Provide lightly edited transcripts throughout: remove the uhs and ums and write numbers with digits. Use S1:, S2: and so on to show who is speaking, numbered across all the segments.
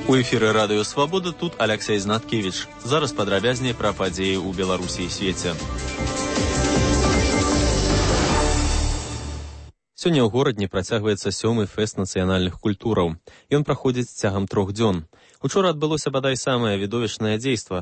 S1: У эфіры радыё Свабода тут Аляксей Знаткевіч. Зараз падрабязней пра падзеі ў Беларусі і свеце. Сёння ў горадні працягваецца 7-й фэст нацыянальных культураў. Ён праходзіць цягам 3 дзён. Учора адбылося бадай самае відовішчнае дзейства.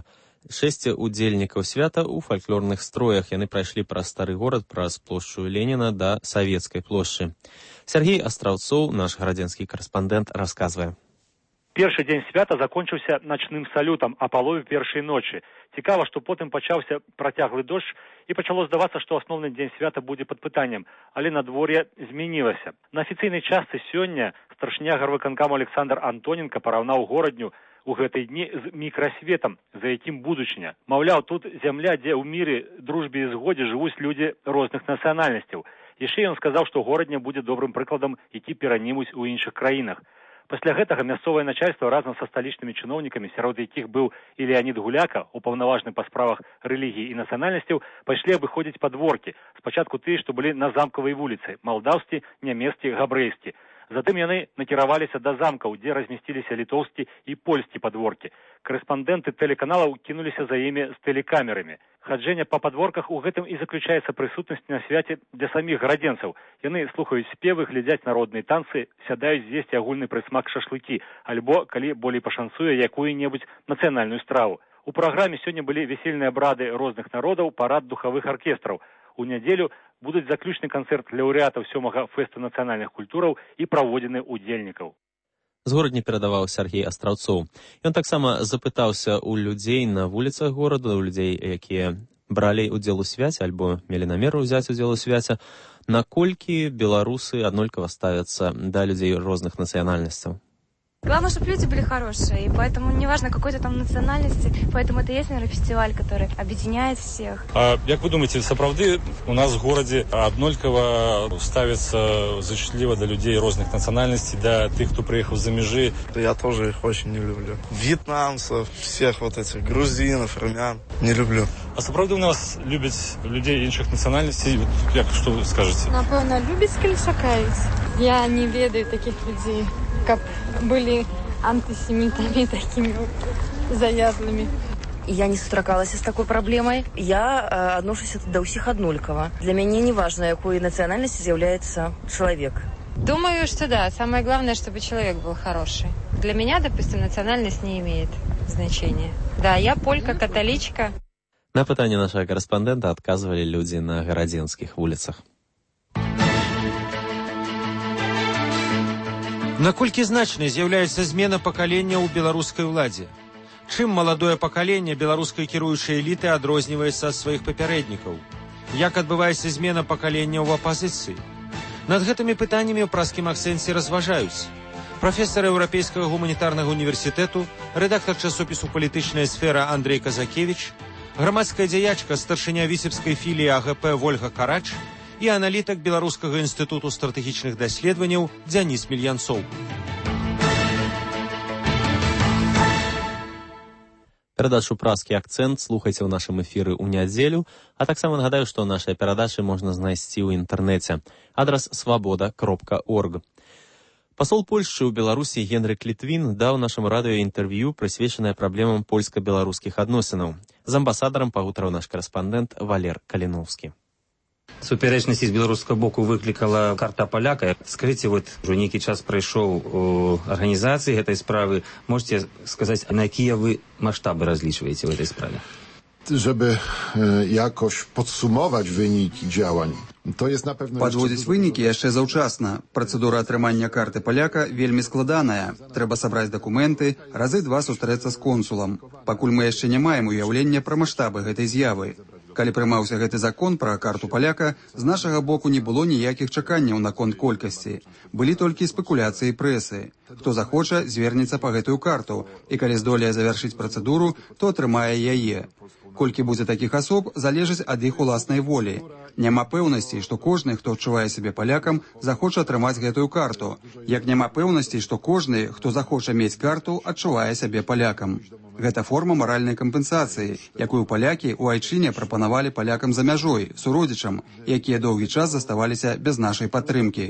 S1: 6 удзельнікаў свята ў фальклорных строях. Яны прайшлі праз стары горад, праз плошчу Леніна да Савецкай плошчы. Сергей Астраўцоў, наш гарадзенскі карэспандэнт, расказвае.
S2: Першы дзень свята закончыўся начным салютам а палове першай ночы. Цікава, што потым пачаўся працяглы дождж і пачало здавацца, што асноўны дзень свята будзе пад пытаннем, але надвор'е змянілася. На афіцыйнай частцы сёння старшыня гарвыканкаму Александр Антоненко параўнаў горадню у гэтыя дні з мікрасветам, за якім будучыня. Маўляў, тут зямля, дзе ў міры, дружбе і згодзе жывуць людзі розных нацыянальнасцяў. Яшчэ ён сказаў, што горадня будзе добрым прыкладам, які перанімуць у іншых краінах. Пасля гэтага мясцовае начальства разам са сталічнымі чыноўнікамі, сярод якіх быў і Леанід Гуляка, упаўнаважаны па справах рэлігіі і нацыянальнасцяў, пайшлі абыходзіць падворкі. Спачатку тыя, што былі на замкавай вуліцы, малдаўскі, нямецкі, габрэйскі. Затым яны накіраваліся да замкаў, дзе размясціліся літоўскі і польскі падворкі. Карэспандэнты тэлеканалаў кінуліся за імі з тэлекамерамі. Хаджэнне па падворках у гэтым і заключаецца прысутнасць на свяце для саміх гарадзенцаў. Яны слухаюць спевы, глядзяць народныя танцы, сядаюць з'есці агульны прысмак шашлыкі, альбо, калі болей пашанцуе, якую-небудзь нацыянальную страву. У праграме сёння былі весельныя абрады розных народаў, парад духавых аркестраў. У нядзелю будуць заключны канцэрт лаўрэатаў 7-га фэсту нацыянальных культураў і праводзіны удзельнікаў.
S1: З горадні перадаваў Сергей Астраўцоў. Ён таксама запытаўся ў людзей на вуліцах горада, у людзей, якія бралі удзел у свяце альбо мелі намер узяць удзел у свяце, наколькі беларусы аднолькава ставяцца да людзей розных нацыянальнасцяў.
S3: Главное, чтобы люди были хорошие, и поэтому неважно какой ты там национальности, поэтому это и есть, наверное, фестиваль, который объединяет всех.
S4: А як вы думаете, сапраўды у нас в городе аднолькава ставится зачутливо до людей розных национальностей, до тех, кто приехал за межи?
S5: Я тоже их очень не люблю. Вьетнамцев, всех вот этих грузинов, армян не люблю.
S4: А сапраўды у нас любят людей іншых национальностей? Як, что вы скажете?
S6: Напевно, любят, калі шукаюць. Я не ведаю таких людей, как были антисемитами такими заядлыми.
S7: Я не сустракалася з такой праблемай. Я адношуся да ўсіх аднолькава. Для мяне не важно, якой нацыянальнасці з'яўляецца чалавек.
S6: Думаю, что да. Самое главное, чтобы человек был хороший. Для меня, допустим, национальность не имеет значения. Да, я полька, католичка.
S1: На пытанне нашага карэспандэнта адказвалі людзі на гарадзенскіх вуліцах.
S8: Наколькі значнай з'яўляецца змена пакалення ў беларускай уладзе? Чым маладое пакаленне беларускай кіруючай эліты адрозніваецца ад сваіх папярэднікаў? Як адбываецца змена пакалення ў апазіцыі? Над гэтымі пытаннямі ў праскім акцэнце разважаюць прафесар Еўрапейскага гуманітарнага універсітэту, рэдактар часопісу «Палітычная сфера» Андрей Казакевіч, грамадская дзеячка, старшыня віцебскай філіі АГП Вольга Карач і аналітык Беларускага інстытуту стратэгічных даследаванняў Дзяніс Мільянцоў.
S1: Перадачу «Праскі акцэнт» слухайце ў нашым эфіры ў нядзелю, а таксама нагадаю, што нашыя перадачы можна знайсці ў інтэрнэце. Адрас свабода.орг. Пасол Польшчы ў Беларусі Генрык Літвін даў нашаму радыё інтэрв'ю, прысвечанае праблемам польска-беларускіх адносінаў. З амбасадарам пагутарыў наш карэспандэнт Валер Каліноўскі.
S9: Суперечнасць з беларускага боку выклікала карта паляка. Скажыце, вот ужо нейкі час прайшоў у арганізацыі гэтай справы. Можете сказаць, на якія вы маштабы разлічваеце в этой справе?
S10: Żeby jakoś podsumować wyniki działań, to jest na pewno...
S11: Падводзіць вынікі яшчэ заўчасна. Працэдура атрымання карты паляка вельмі складаная. Трэба сабраць дакументы, разы 2 сустрэцца з консулам. Пакуль мы яшчэ не маем уяўлення пра маштабы гэтай з'явы. Калі прымаўся гэты закон пра карту паляка, з нашага боку не было ніякіх чаканняў наконт колькасці. Былі толькі спекуляцыі прэсы. Хто захоча, звернецца па гэтую карту, і калі здолее завяршыць працэдуру, то атрымае яе. Колькі будзе такіх асоб, залежыць ад іх уласнай волі. Няма пэўнасці, што кожны, хто адчувае сябе палякам, захоча атрымаць гэтую карту. Як няма пэўнасці, што кожны, хто захоча мець карту, адчувае сябе палякам. Гэта форма маральнай кампенсацыі, якую палякі ў айчыне прапанавалі палякам за мяжой, суродзічам, якія доўгі час заставаліся без нашай падтрымкі.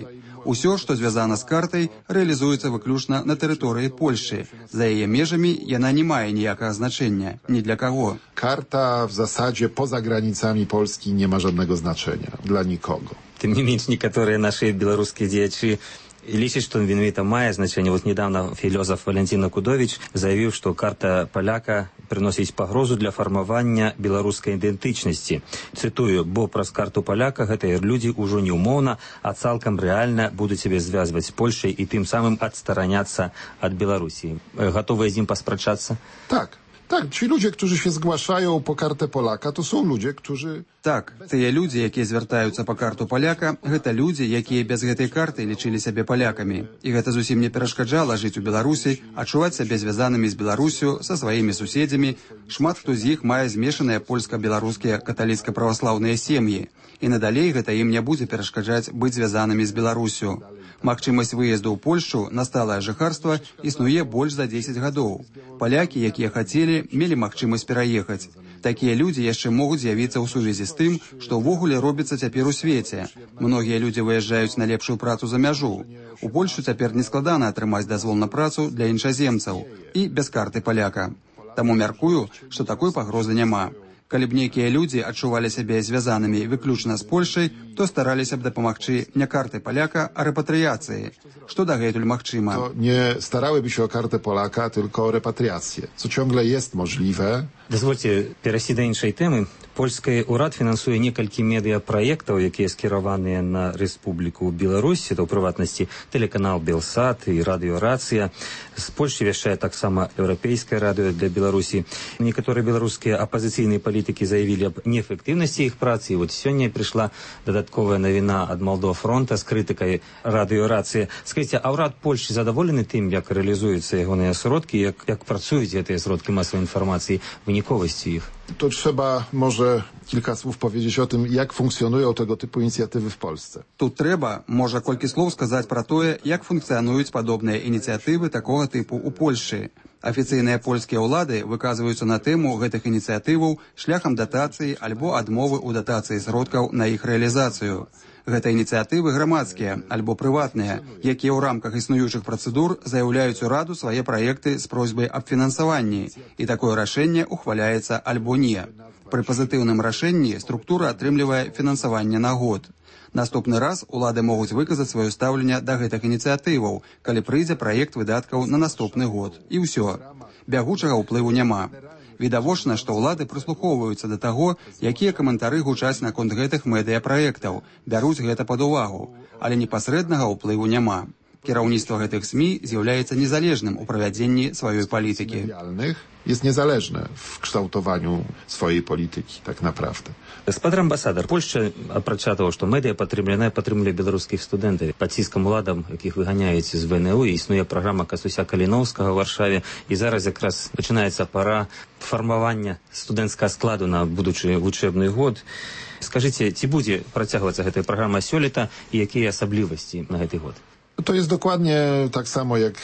S11: Усё, што звязана з картай, рэалізуецца выключна на тэрыторыі Польшчы. За яе межамі яна не мае ніякага значення ні для каго.
S10: Karta w zasadzie poza granicami Polski nie ma żadnego znaczenia dla nikogo.
S9: Тым не менш, некаторыя нашы беларускія дзеячы лічаць, што менавіта мае значэнне. Вот недавно філёзаф Валентин Акудович заявіў, што карта паляка прыносіць пагрозу для фармавання беларускай ідэнтычнасці. Цытую: «Бо праз карту паляка гэтыя людзі ўжо не ўмоўна, а цалкам рэальна будуць сябе звязваць з Польшай і тым самым адстараняцца ад Беларусі». Гатовыя з ім паспрачацца?
S10: Tak. Tak, ci ludzie, którzy się zgłaszają po kartę Polaka, to są ludzie, którzy...
S11: Так, тыя людзі, якія звяртаюцца па карту паляка, гэта людзі, якія без гэтай карты лічылі сябе палякамі. І гэта зусім не перашкаджала жыць у Беларусі, адчуваць сябе звязанымі з Беларусю, са сваімі суседзямі. Шмат хто з іх мае змешаныя польска-беларускія каталіцка-праваслаўныя сем'і. І надалей гэта ім не будзе перашкаджаць быць звязанымі з Беларусю. Магчымасць выезду ў Польшчу на сталае жыхарства існуе больш за 10 гадоў. Палякі, якія хацелі, мелі магчымасць пераехаць. Такія людзі яшчэ могуць з'явіцца ў сувязі з тым, што ўвогуле робіцца цяпер у свеце. Многія людзі выязджаюць на лепшую працу за мяжу. У Польшчу цяпер нескладана атрымаць дазвол на працу для іншаземцаў і без карты паляка. Таму мяркую, што такой пагрозы няма. Калі б нейкія людзі адчувалі сябе звязанымі выключна з Польшай, то стараліся б дапамагчы не карты паляка, а рэпатрыяцыі. Што дагэтуль магчыма?
S10: To nie starałyby się o kartę Polaka, tylko o repatriację, co ciągle jest możliwe.
S9: Дазвольце перайсці да іншай тэмы. Польскі ўрад фінансуе некалькі медыяпраектаў, якія скіраваныя на Рэспубліку Беларусь, это ў прыватнасці тэлеканал Белсат і радыёрацыя. З Польшчы вяшчае таксама еўрапейскае радыё для Беларусі. Некаторыя беларускія апазіцыйныя палітыкі заявілі аб неэфектыўнасці іх працы. І вот сёння прыйшла дадатковая навіна ад Молдофронта з крытыкай радыёрацыі. Скажыце, а ўрад Польшчы задаволены тым, як рэалізуюцца ягоныя сродкі, як працуюць гэтыя сродкі масавай інфармацыі, wynikowłości ich?
S10: To trzeba może kilka słów powiedzieć o tym, jak funkcjonują tego typu inicjatywy w Polsce.
S11: Тут трэба, можа, колькі слоў сказаць пра тое, як функцыянуюць падобныя ініцыятывы такога тыпу ў Польшчы. Афіцыйныя польскія ўлады выказваюцца на тэму гэтых ініцыятываў шляхам датацыі альбо адмовы ў датацыі сродкаў на іх рэалізацыю. Гэта ініцыятывы грамадскія альбо прыватныя, якія ў рамках існуючых працэдур заяўляюць ураду свае праекты з просьбай аб фінансаванні, і такое рашэнне ухваляецца альбо не. Пры пазітыўным рашэнні структура атрымлівае фінансаванне на год. Наступны раз улады могуць выказаць сваё стаўленне да гэтых ініцыятываў, калі прыйдзе праект выдаткаў на наступны год. І ўсё. Бягучага ўплыву няма. Відавочна, што ўлады прыслухоўваюцца да таго, якія каментары гучаць наконт гэтых медыяпраектаў, бяруць гэта пад увагу, але непасрэднага ўплыву няма. Кіраўніцтва гэтых СМІ з'яўляецца незалежным у правядзенні сваёй палітыкі.
S10: Jest niezależne w kształtowaniu swojej polityki, tak naprawdę.
S9: Гаспадар амбасадар, Польшча, апрача таго, што медыа падтрымлівае беларускіх студэнтаў. Пад ціскам уладам, якіх выганяюць з ВНУ, існуе праграма Касуся Каліноўскага ў Варшаве, і зараз якраз пачынаецца пара фармавання студэнцкага складу на будучы вучэбны год. Скажыце, ці будзе працягвацца гэтая праграма сёлета і якія асаблівасці на гэты год?
S10: To jest dokładnie tak samo jak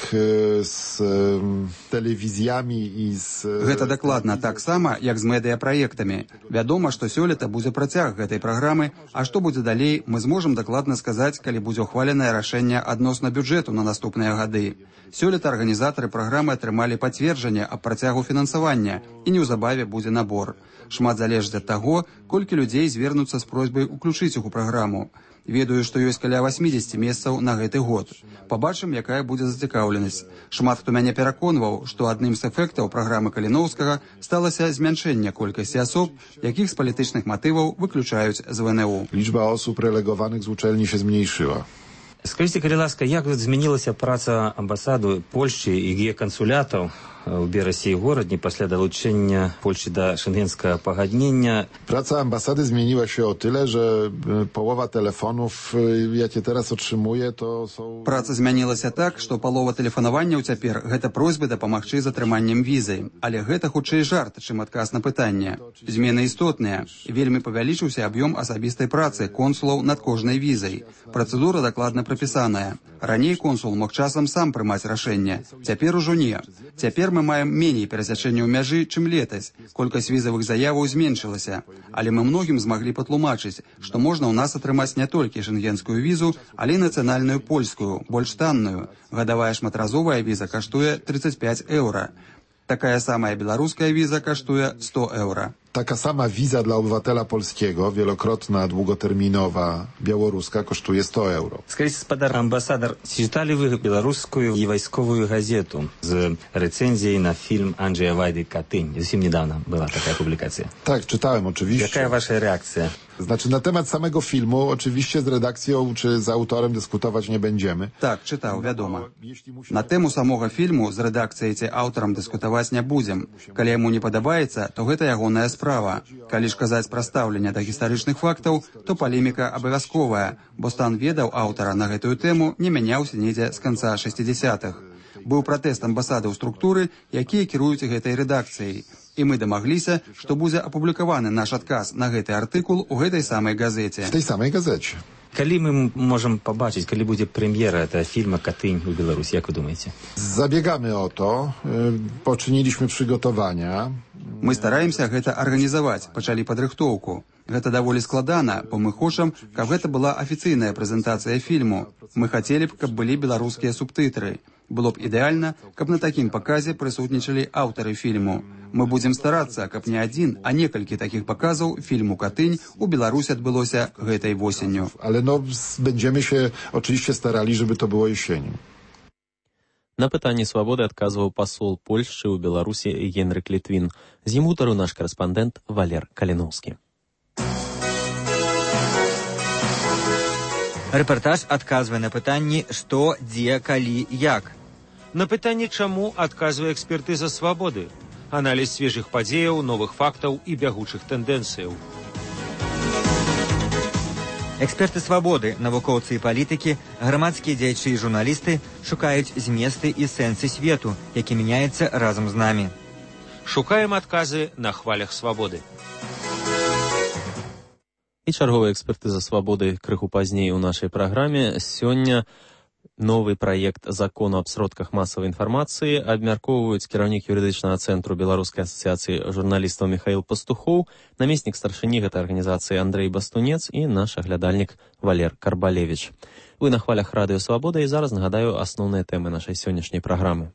S10: z telewizjami i z...
S11: Гэта дакладна так сама, як з медыяпраектамі. Вядома, што сёлета будзе працяг гэтай праграмы, а што будзе далей, мы зможам дакладна сказаць, калі будзе ухваленае рашэнне адносна бюджэту на наступныя гады. Сёлета арганізатары праграмы атрымалі пацверджанне аб працягу фінансавання, і неўзабаве будзе набор. Шмат залежыць ад таго, колькі людзей звернуцца з просьбай уключыць іх у праграму. Ведаю, што ёсць каля 80 месцаў на гэты год. Пабачым, якая будзе зацікаўленасць. Шмат хто мяне пераконваў, што адным з эфектаў праграмы Каліноўскага сталася змяншэнне колькасці асоб, якіх з палітычных матываў выключаюць з ВНУ.
S10: Liczba osób relegowanych z uczelni się zmniejszyła.
S9: Скажите, калі ласка, як змянілася праца амбасаду Польшчы і геакансулятаў у Берасі і горадні пасля далучэння Польшчы да шенгенскага пагаднення?
S10: Praca ambasady zmieniła się o tyle, że połowa telefonów, jakie teraz otrzymuję, to są...
S11: Праца змянілася так, што палова тэлефанаванняў цяпер гэта просьбы дапамагчы з атрыманнем візы. Але гэта хутчэй жарт, чым адказ на пытанне. Змены істотныя. Вельмі павялічыўся аб'ём асабістай працы консулаў над кожнай візай. Працэдура дакладна прапісаная. Раней консул мог часам сам прымаць рашэнне. Цяпер ужо не. Цяпер Цяпер мы маем меней перасячэнняў мяжы, чым летась. Колькасць візавых заяваў зменшылася. Але мы многім змаглі патлумачыць, што можна ў нас атрымаць не толькі шенгенскую візу, але і нацыянальную польскую, больш танную. Гадавая шматразовая віза каштуе 35 еўра. Такая самая беларуская віза каштуе 100 еўра.
S10: Taka sama wiza dla obywatela polskiego, wielokrotna, długoterminowa, białoruska, kosztuje 100 euro.
S9: Скажите, господа амбассадор, читали вы белорусскую и войсковую газету с рецензией на фильм Анджея Вайды «Катынь»? Совсем недавно была такая публикация.
S10: Tak, czytałem oczywiście.
S9: Какая ваша реакция?
S10: Znaczy, na temat samego filmu oczywiście z redakcją czy z autorem dyskutować nie będziemy.
S11: Так, чытаў, вядома. На тэму самога фільму з рэдакцыяй ці аўтарам дыскутаваць не будзем. Калі яму не падабаецца, то гэта ягоная справа. Калі ж казаць пра стаўленне да гістарычных фактаў, то палеміка абавязковая, бо стан ведаў аўтара на гэтую тэму не мяняўся недзе з канца 60-х. Быў пратэст амбасадаў структуры, якія кіруюць гэтай рэдакцыяй. І мы дамагліся, што будзе апублікаваны наш адказ на гэты артыкул у гэтай самай газеце.
S10: W tej samej gazecie.
S9: Калі мы можем побачить, калі будзе прэм'ера этого фильма «Катынь» у Беларуси, як вы думаете?
S10: Zabiegamy o to, poczyniliśmy przygotowania.
S11: Мы стараемся гэта арганізаваць, пачалі падрыхтоўку. Гэта даволі складана, бо мы хочам, каб гэта была афіцыйная прэзентацыя фільму. Мы хацелі б, каб былі беларускія субтытры. Было б ідэальна, каб на такім паказе прысутнічалі аўтары фільму. Мы будзем старацца, каб не адзін, а некалькі такіх паказаў фільму «Катынь» у Беларусі адбылося гэтай восенню.
S10: Ale no, będziemy się oczywiście starali, żeby to było jesienią.
S1: На пытанні «Свабоды» адказваў пасол Польшчы ў Беларусі Генрык Літвін. З ім гутарыў наш карэспандэнт Валер Каліноўскі.
S12: Рэпартаж адказвае на пытанні «Што, дзе, калі, як?».
S8: На пытанне «Чаму» адказвае экспертыза «Свабоды». Аналіз свежых падзеяў, новых фактаў і бягучых тэндэнцыяў.
S12: Эксперты «Свабоды», навукоўцы і палітыкі, грамадскія дзеячы і журналісты шукаюць зместы і сэнсы свету, які мяняецца разам з намі.
S8: Шукаем адказы на хвалях «Свабоды».
S1: І чарговая экспертыза «Свабоды» крыху пазней у нашай праграме. Сёння новы праект закону аб сродках масавай інфармацыі абмяркоўваюць кіраўнік юрыдычнага цэнтру Беларускай асацыяцыі журналістаў Міхаіл Пастухоў, намеснік старшыні гэтай арганізацыі Андрэй Бастунец і наш аглядальнік Валер Карбалевіч. Вы на хвалях радыё «Свабода» і зараз нагадаю асноўныя тэмы нашай сённяшняй праграмы.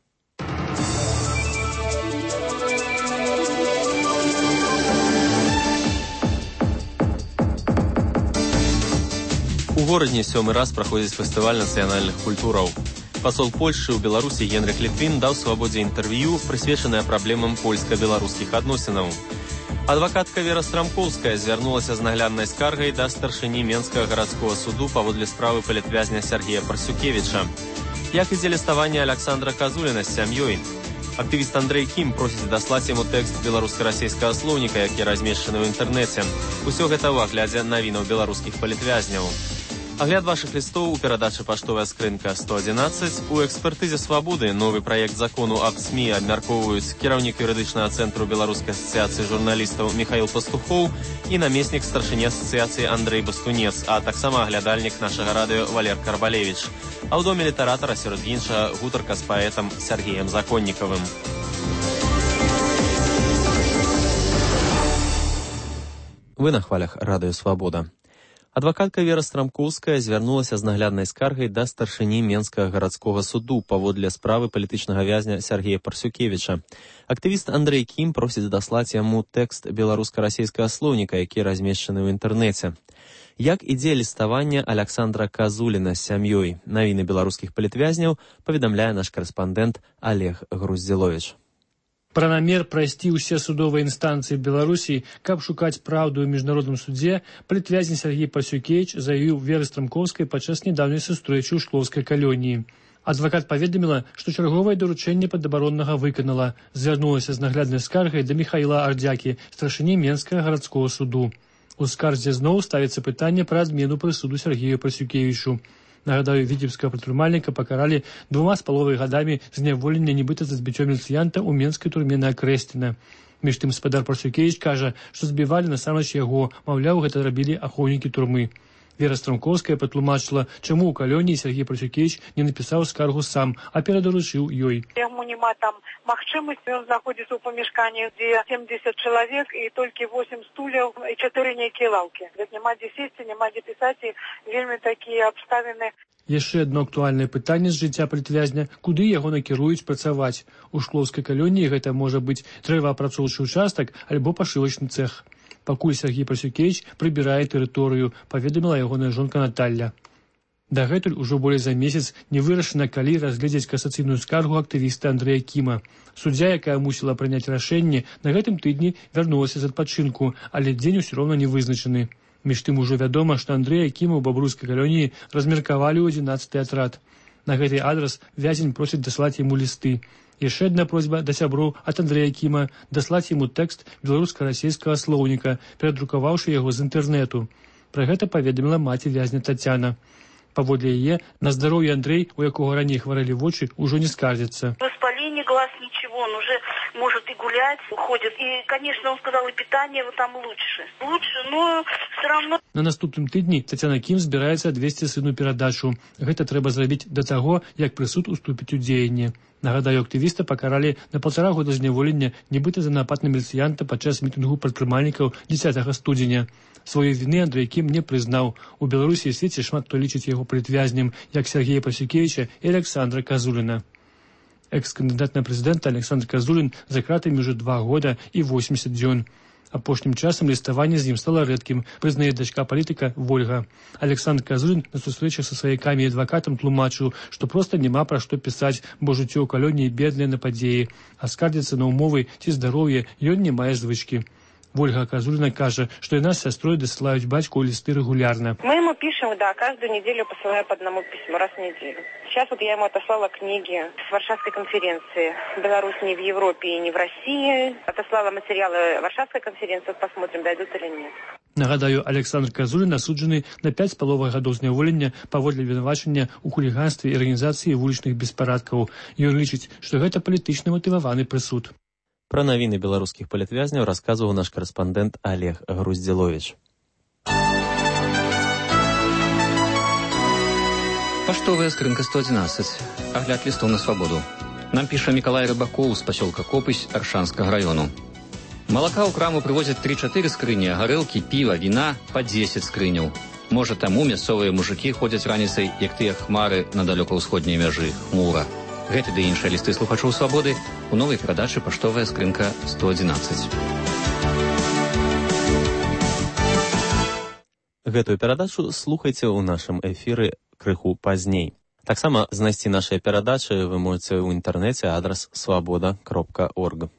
S1: У горадзе сёмы раз праходзіць фестываль нацыянальных культураў. Пасол Польшчы ў Беларусі Генрык Літвін даў «Свабодзе» інтэрв'ю, прысвечанае праблемам польска-беларускіх адносінаў. Адвакатка Вера Страмкоўская звярнулася з нагляднай скаргай да старшыні Менскага гарадскога суду паводле справы палітвязня Сергея Парсюкевіча. Як ідзе ліставанне Александра Казуліна з сям'ёй? Актывіст Андрэй Кім просіць даслаць яму тэкст беларуска-расейскага слоўніка, які размешчаны ў інтэрнэце. Усё гэта ў аглядзе навінаў беларускіх палітвязняў. Агляд вашых лістоў у перадачы «Паштовая скрынка 111». У экспертызе «Свабоды» новы праект закону аб СМІ абмяркоўваюць кіраўнік юрыдычнага цэнтру Беларускай асацыяцыі журналістаў Міхаіл Пастухоў і намеснік старшыні асацыяцыі Андрэй Бастунец, а таксама аглядальнік нашага радыё Валер Карбалевіч. А ў доме літаратара сярод іншага гутарка з паэтам Сергеем Законнікавым. Вы на хвалях радыё «Свабода». Адвакатка Вера Страмкоўская звярнулася з нагляднай скаргай да старшыні Менскага гарадскога суду паводле справы палітычнага вязня Сергея Парсюкевіча. Актывіст Андрэй Кім просіць даслаць яму тэкст беларуска-расейскага слоўніка, які размешчаны ў інтэрнэце. Як ідзе ліставанне Александра Казуліна з сям'ёй? Навіны беларускіх палітвязняў паведамляе наш карэспандэнт Олег Груздзіловіч.
S13: Пра намер прайсці ўсе судовыя інстанцыі Беларусі, каб шукаць праўду ў міжнародным судзе, палітвязень Сергей Парсюкевіч заявіў Веры Страмкоўскай падчас нядаўняй сустрэчы ў шклоўскай калоніі. Адвакат паведаміла, што чарговае даручэнне падабароннага выканала, звярнулася з нагляднай скаргай да Міхаіла Ардзякі, старшыні Менскага гарадскога суду. У скарзе зноў ставіцца пытанне пра адмену прысуду Сергею Парсюкевічу. Нагадаю, віцебскага прадпрымальніка пакаралі 2,5 гадамі зняволення нібыта за збіццё міліцыянта ў менскай турме на Акрэсціна. Між тым спадар Парсюкевіч кажа, што збівалі насамрэч яго, маўляў, гэта рабілі ахоўнікі турмы. Вера Страмковская патлумачыла, чаму ў калоніі Сергей Парасюкевіч не напісаў скаргу сам, а перадаручыў ёй.
S14: Яму няма там магчымасці, ён знаходзіцца ў памяшканні, дзе 70 чалавек і толькі 8 стульяў і 4 нейкія лаўкі. Няма дзе сесці, няма дзе пісаць, і вельмі такія абставіны.
S13: Яшчэ адно актуальнае пытанне з жыцця палітвязня, куды яго накіруюць працаваць. У шклоўскай калоніі гэта можа быць дрэваапрацоўчы ўчастак альбо пашывачны цэх. Пакуль Сергей Парасюкевіч прыбірае тэрыторыю, паведаміла ягоная жонка Наталля. Дагэтуль ужо болей за месяц не вырашана, калі разгледзець касацыйную скаргу актывіста Андрэя Кіма. Суддзя, якая мусіла прыняць рашэнне, на гэтым тыдні вярнулася з адпачынку, але дзень усё роўна не вызначаны. Між тым ужо вядома, што Андрэя Кіма ў бабруйскай калоніі размеркавалі ў 11-й атрад. На гэты адрас вязень просіць даслаць яму лісты. Яшчэ адна просьба да сяброў ад Андрэя Кіма даслаць яму тэкст беларуска-расейскага слоўніка, перадрукаваўшы яго з інтэрнэту. Пра гэта паведаміла маці вязня Тацяна. Паводле яе, на здароўе Андрэй, у якога раней хварэлі вочы, ужо не скардзіцца.
S15: Воспаление глаз, ничего, он уже может и гулять, уходит. И, конечно, он сказал, и питание вот там лучше. Лучше, но все равно...
S13: На наступным тыдні Тацяна Кім збіраецца адвесці сыну перадачу. Гэта трэба зрабіць да таго, як прысуд уступіць у дзеянне. Нагадаю, актывіста пакаралі на 1,5 года зняволення, нібыта за напад на міліцыянта падчас мітынгу прадпрымальнікаў 10 студзеня. Сваёй віны Андрэй Кім не прызнаў. У Беларусі і свеце шмат хто лічыць яго палітвязнем, як Сергея Парасюкевіча і Александра Казуліна. Экс-кандыдат на прэзідэнта Александр Казулін за кратамі ўжо 2 года і 80 дзён. Апошнім часам ліставанне з ім стала рэдкім, прызнае дачка палітыка Вольга. Александр Казулін на сустрэчах са сваякамі і адвакатам тлумачыў, што проста няма пра што пісаць, бо жыццё ў калоніі беднае на падзеі, а скардзіцца на умовы ці здароўе ён не мае звычкі. Вольга Казулина кажа, что и нас с сестрой досылают батьку листы регулярно.
S14: Мы ему пишем, да, каждую неделю посылаю по одному письму, раз в неделю. Сейчас вот я ему отослала книги с Варшавской конференции. Беларусь не в Европе и не в России. Отослала материалы Варшавской конференции, посмотрим, дойдут или нет.
S13: Нагадаю, Александр Казулін асуджаны на 5,5 гадоў зняволення паводле вінавачання ў хуліганстве і арганізацыі вулічных беспарадкаў. Ён лічыць, што гэта палітычна матываваны прысуд.
S1: Пра навіны беларускіх палітвязняў расказваў наш карэспандэнт Олег Груздзіловіч.
S16: Паштовая скрынка 111. Агляд лістоў на свабоду. Нам піша Мікалай Рыбакоў з пасёлка Копысь Аршанскага раёну. Малака ў краму прывозяць 3-4 скрыні, а гарэлкі, піва, віна па 10 скрыняў. Можа, таму мясцовыя мужыкі ходзяць раніцай, як тыя хмары на далёка-ўсходняй мяжы, хмура. Гэты ды іншыя лісты слухачоў свабоды у новай перадачы «Паштовая скрынка 111».
S1: Гэтую перадачу слухайце ў нашым эфіры крыху пазней. Таксама знайсці нашыя перадачы вы можаце ў інтэрнэце, адрас свабода.орг.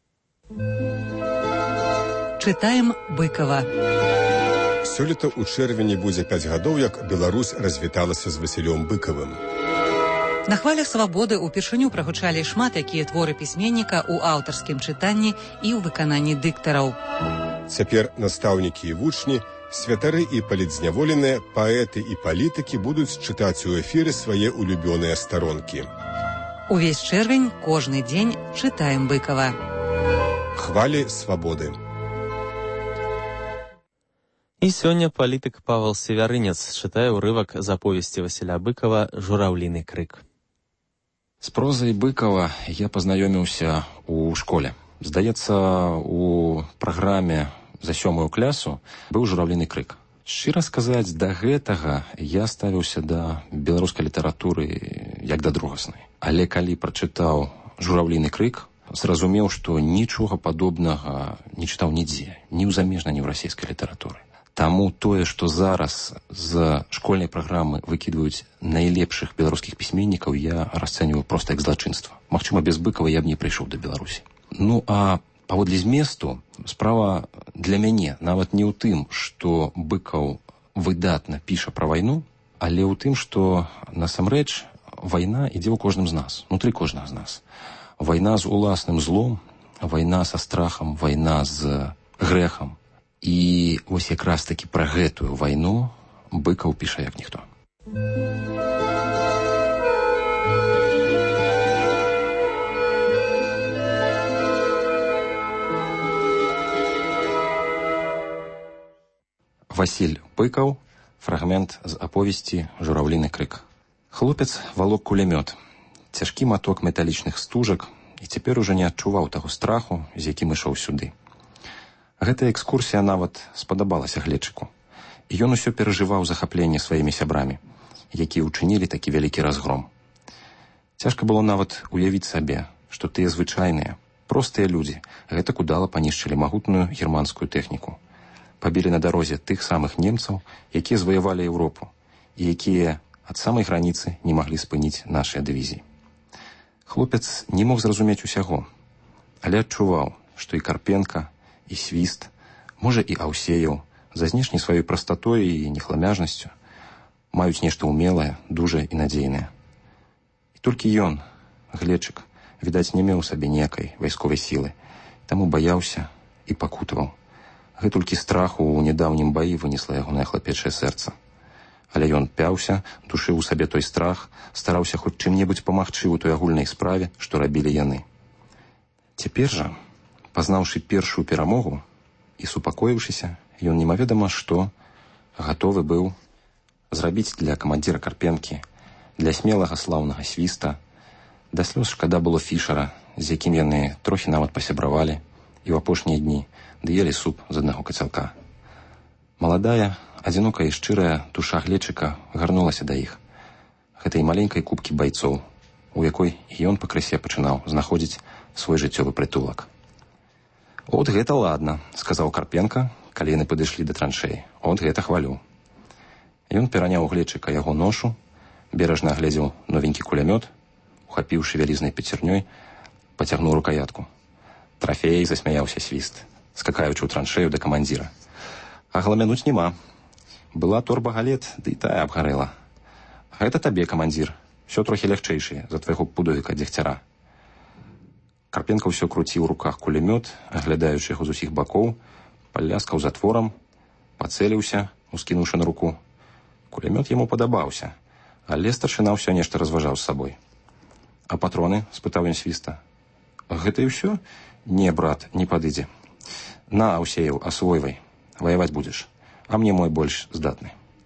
S17: Чытаем Быкова.
S18: Сёлета ў чэрвені будзе 5 гадоў, як Беларусь развіталася з Васілём Быкавым.
S17: На хвалях свабоды ўпершыню прагучалі шмат якія творы пісьменніка ў аўтарскім чытанні і ў выкананні дыктараў.
S18: Цяпер настаўнікі і вучні, святары і палітзняволеныя, паэты і палітыкі будуць чытаць у эфіры свае улюбёныя старонкі.
S17: Увесь чэрвень, кожны дзень чытаем Быкава.
S18: Хвалі свабоды.
S1: І сёння палітык Павел Севярынец чытае ўрывак з аповесці Васіля Быкава «Журавліны крык».
S19: З прозай Быкава я пазнаёміўся у школе. Здаецца, у праграме за 7-ю класу быў «Журавліны крык». Шчыра сказаць, да гэтага я ставіўся да беларускай літаратуры як да другаснай. Але калі прачытаў «Журавліны крык», зразумеў, што нічога падобнага не чытаў нідзе, ні ў замежнай, ні ў расійскай літаратуры. Таму тое, што зараз з школьнай праграмы выкідваюць найлепшых беларускіх пісьменнікаў, я расцэньваю проста як злачынства. Магчыма, без Быкава я б не прыйшоў да Беларусі. Ну, а паводле зместу, справа для мяне нават не ў тым, што Быкаў выдатна піша пра вайну, але ў тым, што насамрэч вайна ідзе ў кожным з нас, унутры кожнага з нас. Вайна з уласным злом, вайна са страхам, вайна з грэхам. І вось якраз такі пра гэтую вайну Быкаў піша як ніхто. Васіль Быкаў Фрагмент з аповесці «Журавліны крык». Хлопец валок кулямёт, цяжкі маток металічных стужак, і цяпер ужо не адчуваў таго страху, з якім ішоў сюды. Гэтая экскурсія нават спадабалася гледчыку, і ён усё перажываў захапленне сваімі сябрамі, якія ўчынілі такі вялікі разгром. Цяжка было нават уявіць сабе, што тыя звычайныя, простыя людзі гэтак удала панішчылі магутную германскую тэхніку. Пабілі на дарозе тых самых немцаў, якія зваявалі Еўропу, і якія ад самай граніцы не маглі спыніць нашыя дывізіі. Хлопец не мог зразумець усяго, але адчуваў, што і Карпенка, і Свіст, можа і Аўсеяў, за знешняй сваёй прастатой і нехламяжнасцю, маюць нешта ўмелае, дужае і надзейнае. І толькі ён, гледчык, відаць, не меў у сабе ніякай вайсковай сілы, таму баяўся і пакутаваў. Гэтулькі страху ў нядаўнім баі вынесла ягонае хлапечае сэрца. Але ён пяўся, душыў у сабе той страх, стараўся хоць чым-небудзь памагчы ў той агульнай справе, што рабілі яны. Цяпер жа, пазнаўшы першую перамогу і супакоіўшыся, ён немаведама што гатовы быў зрабіць для камандзіра Карпенкі, для смелага слаўнага Свіста. Да слёз шкада было Фішара, з якім яны трохі нават пасябравалі, і ў апошнія дні даелі суп з аднаго кацялка. Маладая, адзінокая і шчырая душа гледчыка гарнулася да іх, гэтай маленькай купкі байцоў, у якой і ён пакрысе пачынаў знаходзіць свой жыццёвы прытулак. «От гэта ладна», — сказаў Карпенка, калі яны падышлі да траншэі. «От гэта хвалю». Ён пераняў у гледчыка яго ношу, бережна агледзеў новенькі кулямёт, ухапіўшы вялізнай пяцернёй, пацягнуў рукаятку. «Трафей», — засмяяўся Свіст, скакаючы ў траншею да камандзіра. «А гламянуць няма. Была торба галет, ды і тая абгарэла. Гэта табе, камандзір, ўсё трохі лягчэйшае за твайго пудовіка дзегцяра». Карпенка ўсё круціў у руках кулямёт, аглядаючы яго з усіх бакоў, паляскаў затворам, пацэліўся, ускінуўшы на руку. Кулямёт яму падабаўся, але старшына ўсё нешта разважаў з сабой. «А патроны?» — спытаў ён Свіста. «Гэта і ўсё?» «Не, брат, не падыдзе. На, Аўсеяў, асвойвай, ваяваць будзеш, а мне мой больш здатны».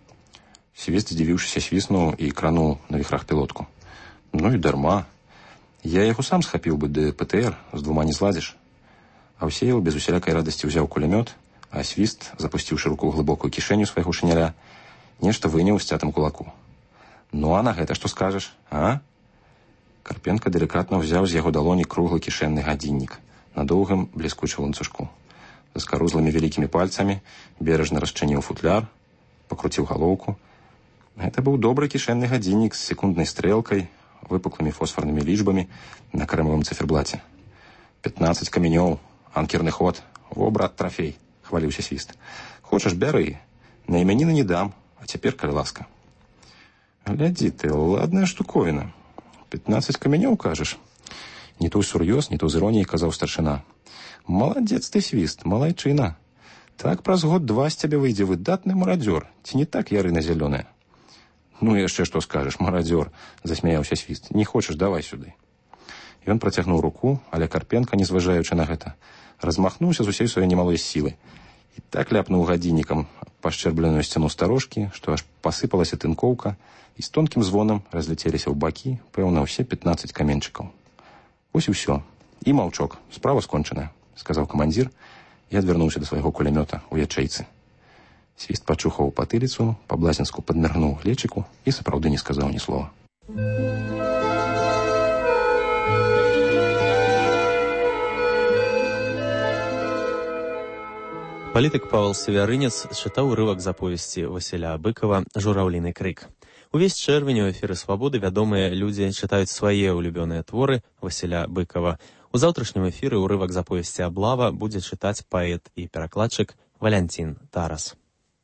S19: Свіст, здзівіўшыся, свіснуў і крануў на віхрах пілотку. «Ну і дарма. Я яго сам схапіў бы, ды ПТР з двума не зладзіш». Аўсеяў без усялякай радасці ўзяў кулямёт, а Свіст, запусціўшы руку ў глыбокую кішэню свайго шыняля, нешта выняў у сцятым кулаку. «Ну а на гэта што скажаш, а?» Карпенка делікатна ўзяў з яго далоні круглы кішэнны гадзіннік на доўгым бліскучым ланцужку. З карузлымі вялікімі пальцамі бережна расчыніў футляр, пакруціў галоўку. Гэта быў добры кішэнны гадзіннік з секунднай стрэлкай, выпуклымі фосфарнымі лічбамі на крэмавым цыферблаце. 15 камянёў, анкерны ход. Во, брат, трафей, хваліўся Свіст. Хочаш, бяры. На імяніны не дам, а цяпер, калі ласка. Глядзі ты, ладная штуковіна. 15 камянёў, кажаш? Не то ўсур'ёз, не то з іроніяй казаў старшына. Маладзец ты, Свіст, малайчына. Так праз год-два з цябе выйдзе выдатны марадзёр. Ці не так, ярына зялёная? Ну яшчэ што скажаш, марадзёр, засмяяўся Свіст. Не хочаш, давай сюды. Ён працягнуў руку, але Карпенка, не зважаючы на гэта, размахнуўся з усей сваёй немалой сілы і так ляпнуў гадзіннікам пашчэрбленую сцяну старожкі, што аж пасыпалася тынкоўка, і з тонкім звонам разляцеліся ў бакі, пэўна, ўсе 15 каменчыкаў. «Ось і ўсё. І маўчок. Справа скончаная», — сказаў камандзір і адвярнуўся да свайго кулямёта ў ячэйцы. Свіст пачухаў патыліцу, па-блазенску падміргнуў гледчыку і сапраўды не сказаў ні слова.
S1: Палітык Павел Севярынец чытаў урывак з аповесці Васіля Быкова «Журавліны крык». Увесь чэрвень у эфіры «Свабоды» вядомыя людзі чытаюць свае улюбёныя творы Васіля Быкова. У заўтрашнім эфіры ўрывак з аповесці «Аблава» будзе чытаць паэт і перакладчык Валянцін Тарас.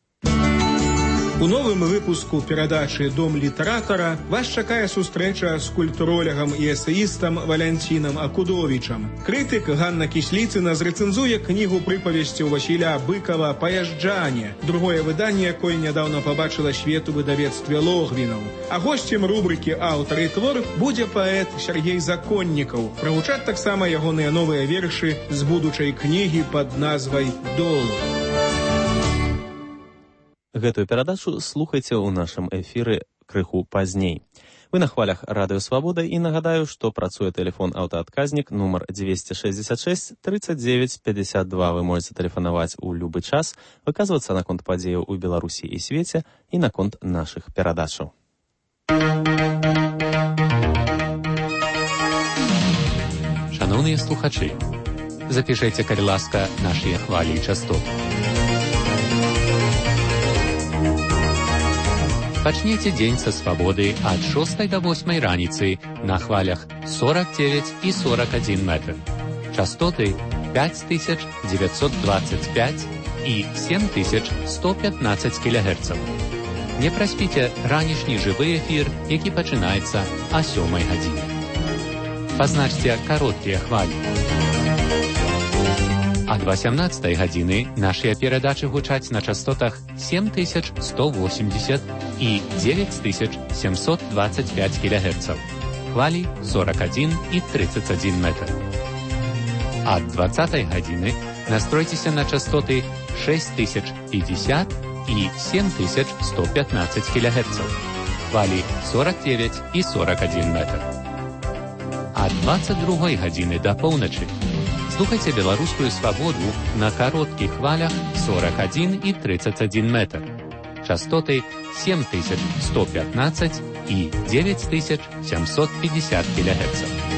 S20: У новым выпуску перадачы «Дом літаратара» вас чакае сустрэча з культуролегам і эсеістам Валянцінам Акудовічам. Крытык Ганна Кісліцына зрэцэнзуе кнігу прыпавесцяў Васіля Быкова «Паязджане», другое выданне якой нядаўна пабачыла свет у выдавецтве Логвінаў. А госцем рубрыкі «Аўтар і твор» будзе паэт Сергей Законнікаў. Прагучаць таксама ягоныя новыя вершы з будучай кнігі пад назвай «Дол».
S1: Гэтую перадачу слухайце ў нашым эфіры крыху пазней. Вы на хвалях Радыё Свабода, і нагадаю, што працуе тэлефон аўтаадказнік нумар 266 39 52. Вы можете тэлефанаваць у любы час, выказвацца наконт падзеяў у Беларусі і свеце і наконт нашых перадачаў.
S21: Шановныя слухачы, запішайце, калі ласка, нашыя хвалі і частоты. Пачніце дзень са свабоды ад 6 до 8 раніцы на хвалях 49 і 41 метр. Частоты 5925 і 7115 кГц. Не праспіце ранішні жывы эфір, які пачынаецца о 7 гадзіне. Пазначце кароткія хвалі. Ад 18 гадзіны нашыя перадачы гучаць на частотах 7180 і 9725 кГц. Хвалі 41 і 31 метр. Ад 20 гадзіны настройцеся на частоты 6050 і 7115 кГц. Хвалі 49 і 41 метр. Ад 22 гадзіны да поўначы слухайце беларускую свабоду на кароткіх хвалях 41 і 31 метр. Частоты 7115 і 9750 кГц.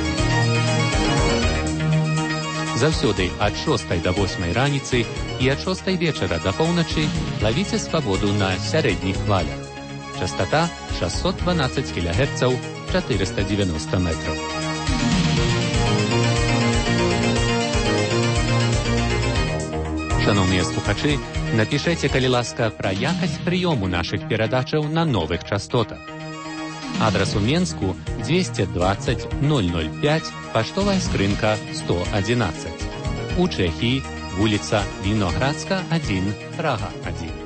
S21: Заўсёды ад 6 до 8 раніцы і ад 6 вечара да поўначы лавіце свабоду на сярэдніх хвалях. Частота 612 кГц, 490 метров. Шановныя слухачы, напішайце, калі ласка, пра якасць прыёму нашых перадачаў на новых частотах. Адрас у Менску 220 005, паштовая скрынка 111. У Чэхіі вуліца Віноградска 1, Прага 1.